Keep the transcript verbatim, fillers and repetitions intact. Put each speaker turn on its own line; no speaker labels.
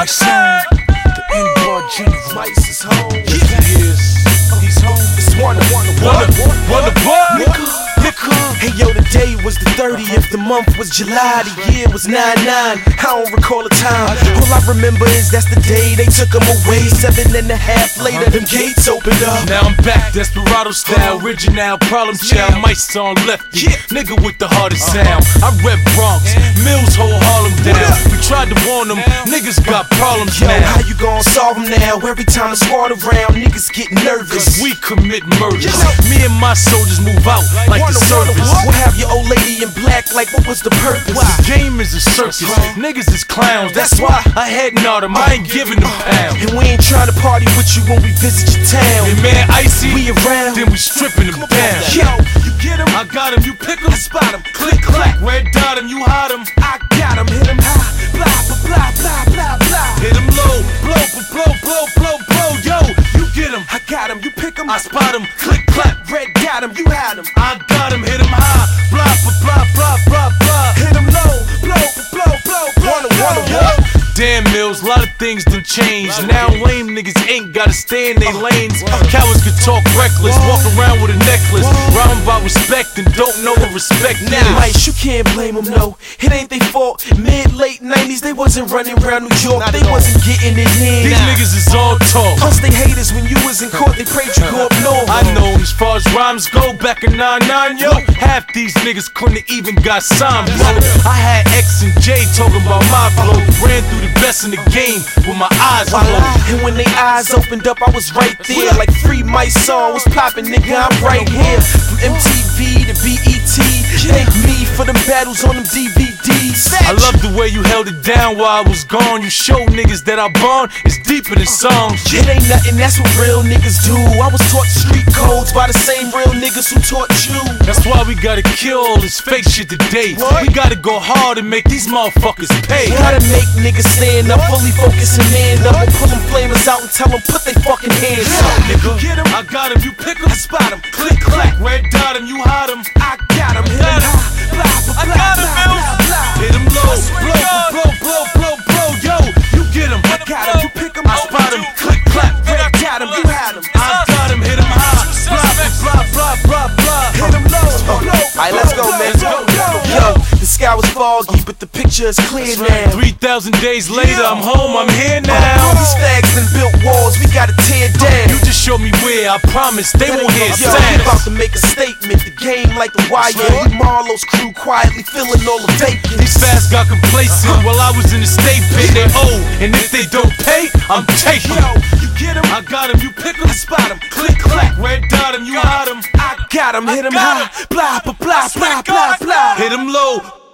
my son, the N-Bar General.
Mice is home.
Yes, he is. He's home.
It's one, one,
What?
one,
What the fuck?
Nigga. Hey yo, the day was the thirtieth, the month was July, the year was nine nine. I don't recall the time. All I remember is that's the day they took him away. Seven and a half later, them gates opened up.
Now I'm back, Desperado style, original problem child. Mice on lefty, nigga with the hardest sound. I rep Bronx, Mills hold Harlem down. We tried to warn them, niggas got problems
Yo,
now.
how you gon' solve them now? Every time the squad around, niggas get nervous.
Cause we commit murders. Me and my soldiers move out like the service.
We'll have your old lady in black, like what was the purpose?
The game is a circus, niggas is clowns. That's why I hadn't all them, I ain't giving them pounds.
And we ain't trying to party with you when we visit your town.
And man, icy,
we around,
then we stripping them down.
Yo, you get him,
I got him, you pick him, spot him, click clack, red dot him, you hide him.
I got him, hit him high, blah blah blah blah blah blah.
Hit him low, blow, blow, blow, blow, blow, yo, you get him.
I got him, you pick him,
I spot him, click clack,
red got him, you had him.
I got him, hit him high, blah blah blah blah blah.
Hit him low, blow blow blow blow. Wanna wanna what?
Damn Mills, a lot of things done changed. Now lame niggas ain't gotta stay in their lanes. Cowards could talk reckless, walk around with a necklace. Round by respect and don't know what respect is.
Mice, you can't blame them, no. It ain't they fault. Mid late nineties, they wasn't running around New York. They wasn't getting it in.
These niggas is all talk.
Plus they haters when you was in court. They prayed you go up north.
I know as far as rhymes go, back in nine nine, yo, half these niggas couldn't even got signed, bro. I had X and J talking about my flow. Ran through the best in the game with my eyes closed.
And when they eyes opened up, I was right there. Like Free Mice song was popping, nigga, I'm right here. From M T V to B E T, thank me for them battles on them D V Ds.
I love the way you held it down while I was gone. You showed niggas that our bond is deeper than songs.
It ain't nothing, that's what real niggas do. I was taught street codes by the same real niggas who taught you.
That's why we gotta kill all this fake shit today. We gotta go hard and make these motherfuckers pay.
Gotta make niggas stand up, fully focus and man up, and pull them flamers out and tell them put they fucking hands up.
Nigga, get him, I got him, you pick him, I spot him, click clack, red dot him, you hide him.
I got him, hit him high, blah blah blah,
got him,
blah, blah, blah.
Hit him low, blow, blow, blow, blow, blow, yo, you get him.
I got him, you pick him,
I spot him, click clack,
red got him, you had him.
I got him, hit him high, blah, blah, blah, blah, blah.
Hit him low, blow. Alright, let's go, man. Yo, the sky was foggy, but the picture is clear now.
Three thousand days later, I'm home, I'm here now.
These fags done built walls, we gotta tear down.
You just show me where, I promise they won't hear
Yo, we about
sounds.
to make a statement, the game like the wire. We Marlo's crew quietly filling all the vacant.
These fast got complacent while I was in the state pit. They owe, and if they don't pay, I'm taking.
Yo, you get him,
I got him, you pick him, spot him, click clack, red dot him, you hide him.
I got him, hit him high, blah blah blah blah blah blah.
Hit him low,